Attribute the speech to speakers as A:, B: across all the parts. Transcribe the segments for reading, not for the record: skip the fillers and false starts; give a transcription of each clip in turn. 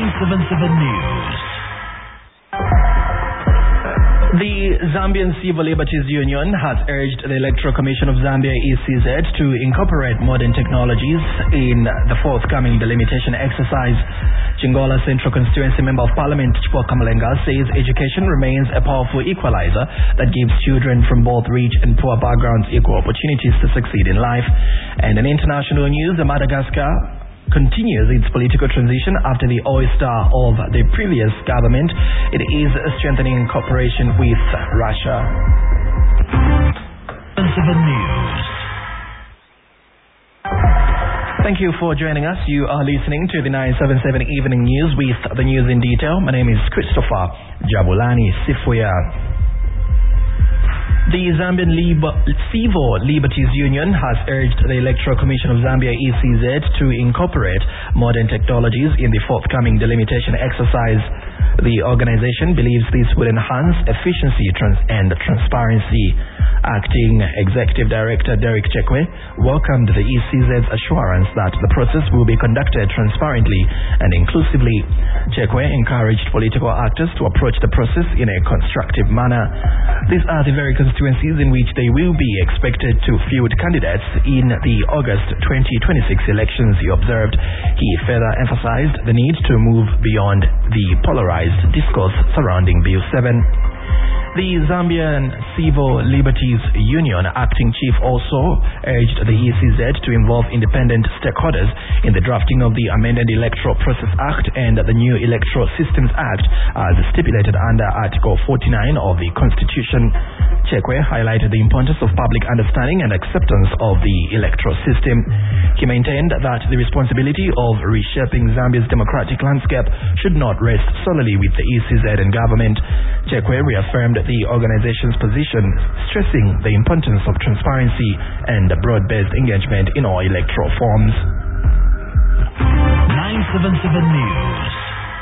A: 977 News.
B: The Zambian Civil Liberties Union has urged the Electoral Commission of Zambia ECZ to incorporate modern technologies in the forthcoming delimitation exercise. Chingola Central Constituency Member of Parliament Chipoka Malenga says education remains a powerful equalizer that gives children from both rich and poor backgrounds equal opportunities to succeed in life. And in international news, Madagascar continues its political transition after the ouster of the previous government. It is strengthening cooperation with Russia.
A: 7 News.
B: Thank you for joining us. You are listening to the 977 Evening News with the news in detail. My name is Christopher Jabulani Sifuya. The Zambian Civil Liberties Union has urged the Electoral Commission of Zambia ECZ to incorporate modern technologies in the forthcoming delimitation exercise. The organization believes this will enhance efficiency and transparency. Acting Executive Director Derek Chekwe welcomed the ECZ's assurance that the process will be conducted transparently and inclusively. Chekwe encouraged political actors to approach the process in a constructive manner. These are the very constituencies in which they will be expected to field candidates in the August 2026 elections, he observed. He further emphasized the need to move beyond the polarized discourse surrounding Bill 7. The Zambian Civil Liberties Union acting chief also urged the ECZ to involve independent stakeholders in the drafting of the amended Electoral Process Act and the new Electoral Systems Act as stipulated under Article 49 of the Constitution. Chekwe highlighted the importance of public understanding and acceptance of the electoral system. He maintained that the responsibility of reshaping Zambia's democratic landscape should not rest solely with the ECZ and government. Chekwe reaffirmed the organization's position, stressing the importance of transparency and broad-based engagement in all electoral forms.
A: 977 News.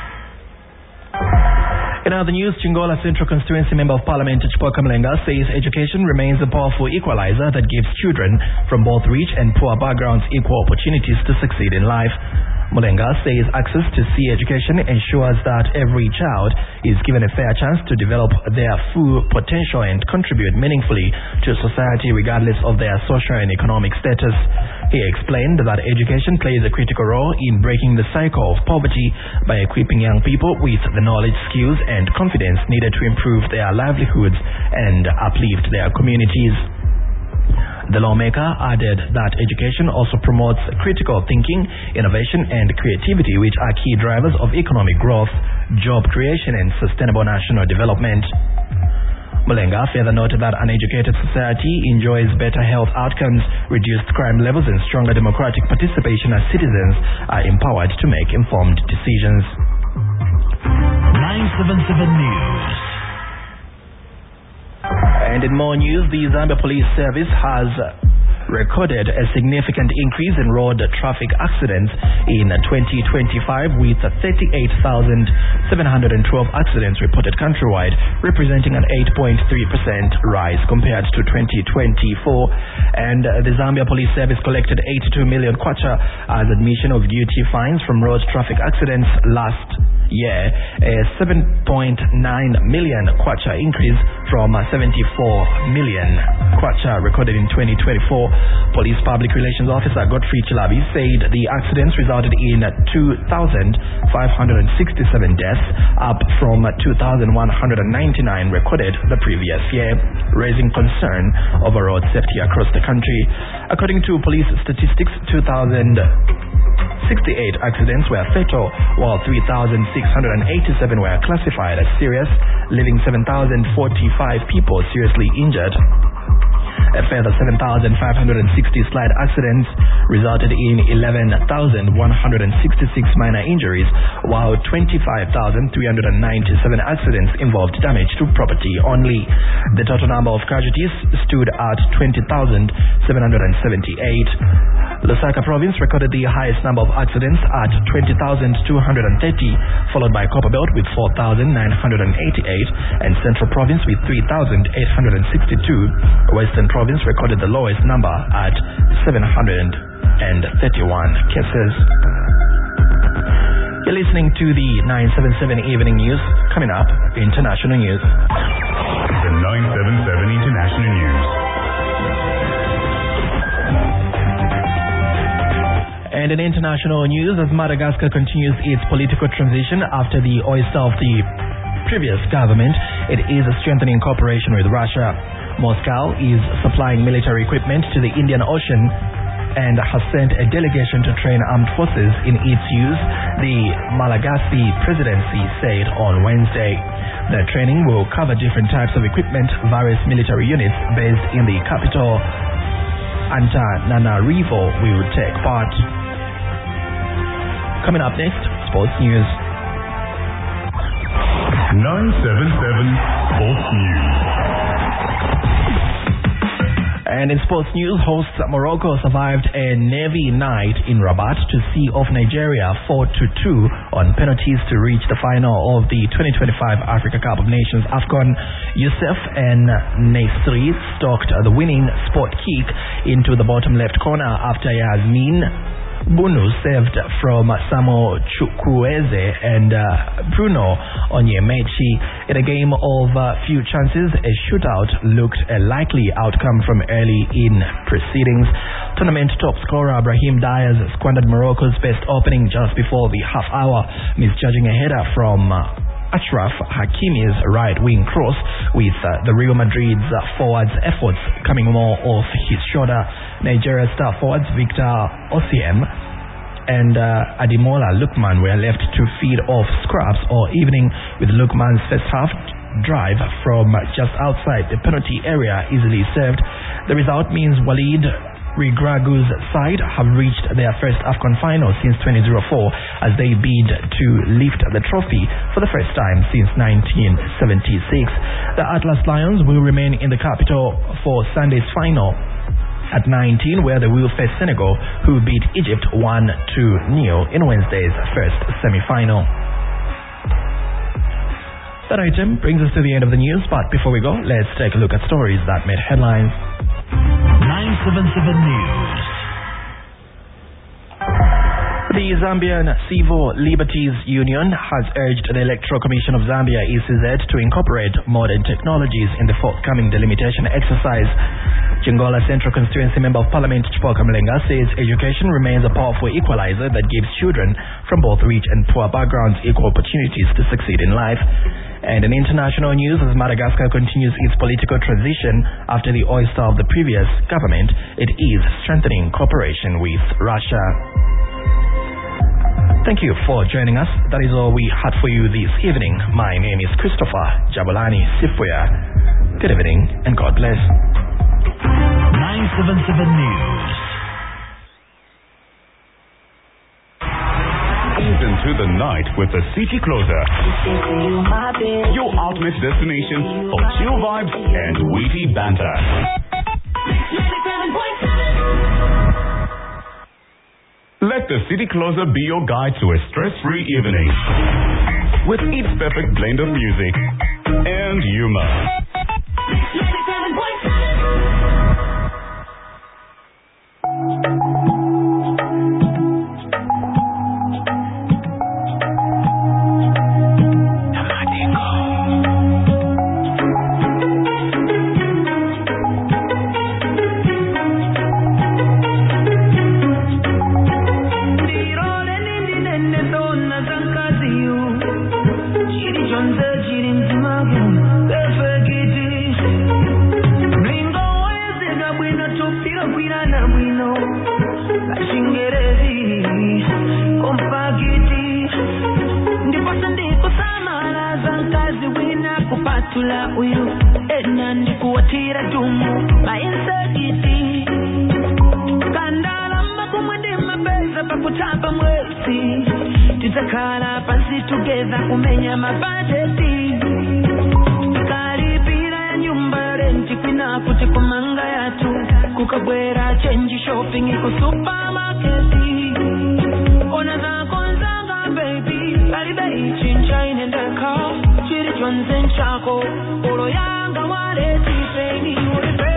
B: In other news, Chingola Central Constituency Member of Parliament Chipoka Malenga says education remains a powerful equalizer that gives children from both rich and poor backgrounds equal opportunities to succeed in life. Mulenga says access to C education ensures that every child is given a fair chance to develop their full potential and contribute meaningfully to society regardless of their social and economic status. He explained that education plays a critical role in breaking the cycle of poverty by equipping young people with the knowledge, skills and confidence needed to improve their livelihoods and uplift their communities. The lawmaker added that education also promotes critical thinking, innovation and creativity, which are key drivers of economic growth, job creation and sustainable national development. Mulenga further noted that an educated society enjoys better health outcomes, reduced crime levels and stronger democratic participation as citizens are empowered to make informed decisions.
A: 977 News.
B: And in more news, the Zambia Police Service has recorded a significant increase in road traffic accidents in 2025 with 38,712 accidents reported countrywide, representing an 8.3% rise compared to 2024. And the Zambia Police Service collected 82 million kwacha as admission of duty fines from road traffic accidents last year, a 7.9 million kwacha increase from 74 million kwacha recorded in 2024. Police Public Relations Officer Godfrey Chilabi said the accidents resulted in 2,567 deaths, up from 2,199 recorded the previous year, raising concern over road safety across the country. According to police statistics, 2,068 accidents were fatal, while 3,687 were classified as serious, leaving 7,045 people seriously injured. A further 7,560 slide accidents resulted in 11,166 minor injuries, while 25,397 accidents involved damage to property only. The total number of casualties stood at 20,778. Lusaka Province recorded the highest number of accidents at 20,230, followed by Copperbelt with 4,988 and Central Province with 3,862. Western Province recorded the lowest number at 731 cases. You're listening to the 977 Evening News. Coming up, international news.
C: The 977 International News.
B: And in international news, as Madagascar continues its political transition after the oyster of the previous government, it is strengthening cooperation with Russia. Moscow is supplying military equipment to the Indian Ocean and has sent a delegation to train armed forces in its use, the Malagasy presidency said on Wednesday. The training will cover different types of equipment. Various military units based in the capital, Antananarivo, will take part. Coming up next, sports news.
C: 977 Sports News.
B: And in sports news, hosts Morocco survived a Navy night in Rabat to see off Nigeria 4-2 on penalties to reach the final of the 2025 Africa Cup of Nations AFCON. Youssef and Nesri stalked the winning spot kick into the bottom left corner after Yasmin Bunu saved from Samo Chukwueze and Bruno Onyemaechi. In a game of few chances, a shootout looked a likely outcome from early in proceedings. Tournament top scorer Brahim Diaz squandered Morocco's best opening just before the half hour, misjudging a header from Achraf Hakimi's right-wing cross, with the Real Madrid's forwards' efforts coming more off his shoulder. Nigeria's star forwards Victor Osimhen and Ademola Lookman were left to feed off scraps all evening, with Lookman's first half drive from just outside the penalty area easily served. The result means Walid Regragu's side have reached their first AFCON final since 2004 as they bid to lift the trophy for the first time since 1976. The Atlas Lions will remain in the capital for Sunday's final at 19, where they will face Senegal, who beat Egypt 1-0 in Wednesday's first semi-final. That item brings us to the end of the news, but before we go, let's take a look at stories that made headlines.
A: 977 News.
B: The Zambian Civil Liberties Union has urged the Electoral Commission of Zambia (ECZ) to incorporate modern technologies in the forthcoming delimitation exercise. Jingola Central Constituency Member of Parliament Chipoka Mlenga says education remains a powerful equalizer that gives children from both rich and poor backgrounds equal opportunities to succeed in life. And in international news, as Madagascar continues its political transition after the oyster of the previous government, it is strengthening cooperation with Russia. Thank you for joining us. That is all we had for you this evening. My name is Christopher Jabulani Sifuya. Good evening and God bless.
A: 977 News.
C: Into the night with the City Closer, your ultimate destination for chill vibes and witty banter. Let the City Closer be your guide to a stress-free evening with its perfect blend of music and humor.
D: Titakala pansi together kumenya mabajeti Kalipira ya nyumba renti kwina kuti kumanga yatu Kukabwera change shopping iko supermarketi Ona zako nzanga baby Kalibei chincha inendeka Chiri chonzen chako Olo yanga wale tipeni ulipe